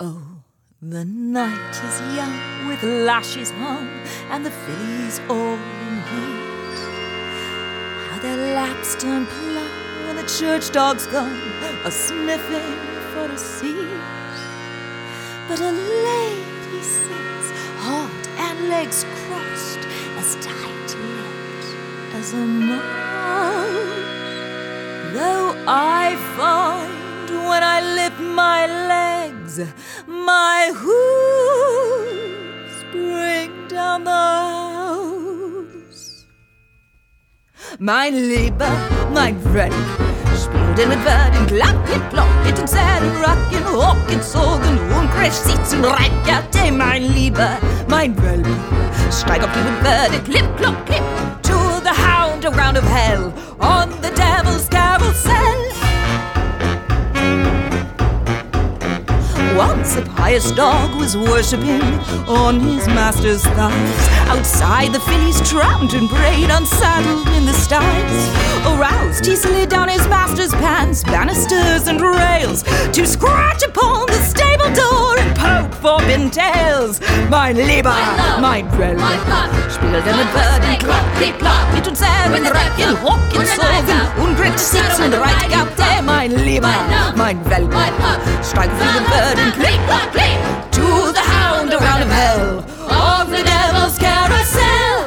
Oh, the night is young with lashes hung and the fillies all in heat. How their laps turn plump when the church dogs come a-sniffing for a seat. But a lady sits, heart and legs crossed, as tight-lipped as a mouse. Though I find when I lift my legs, my hooves bring down the house. Mein Lieber, mein Freund, spielten mit Verden, klappet, kloppet, säden, racken, hocken, sågen, Unkrash, sitzen, reitgerte, mein Lieber, mein Welp. Steig auf die mit Verden, clip, clop, clip, to the hound, a round of hell, on the devil's carousel. Once a pious dog was worshipping on his master's thighs. Outside the fillies tramped and brayed, unsaddled in the styes. Aroused, he slid down his master's pants, banisters and rails, to scratch upon the stable door and poke forbidden tales. Mein Lieber, mein Brell, spielte mit Verden, klopp, klipp, klopp, mit uns Sären, Recken, Hocken, Sogen, Ungrash, sitzen, reitgerte, mein Lieber, mein Welp, steig auf den Verden, clip, clop, clip, to the hound, a round of hell, of the devil's carousel.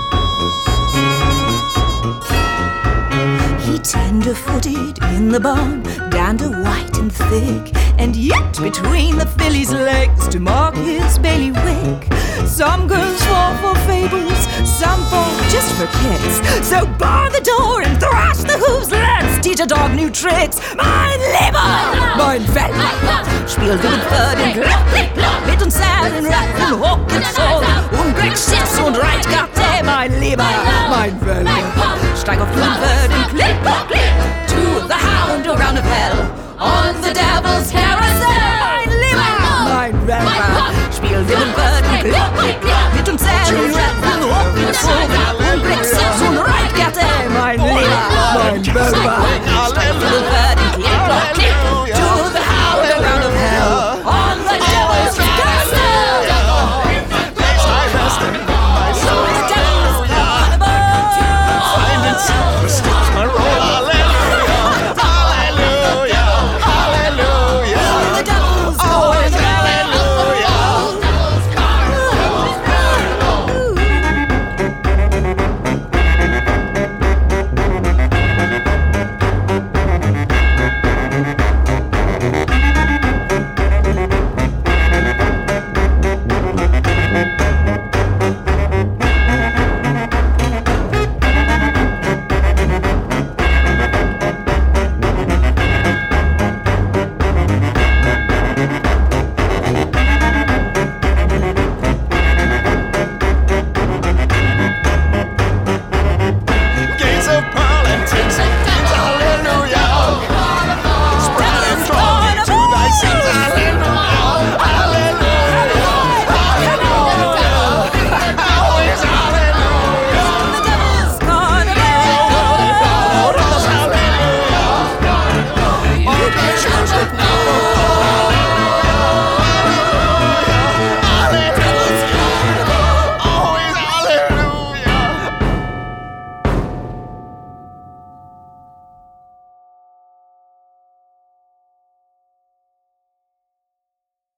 He tender-footed in the barn, dander white and thick, and yet between the filly's legs to mark his bailiwick. Some girls fall for fables, some fall just for kicks. So bar the door and thrash the hooves, let's teach a dog new tricks. Mein Lieber, mein Welp, spielte mit Verden, klopp, klipp, klopp, mit uns Sären, Recken, Hocken, Sogen, Ungrash, Sitz und Reitgarte, mein Lieber, mein Welp, steig auf den Verden, klipp, klopp, klipp, to the hound, a round of hell, on the devil's head.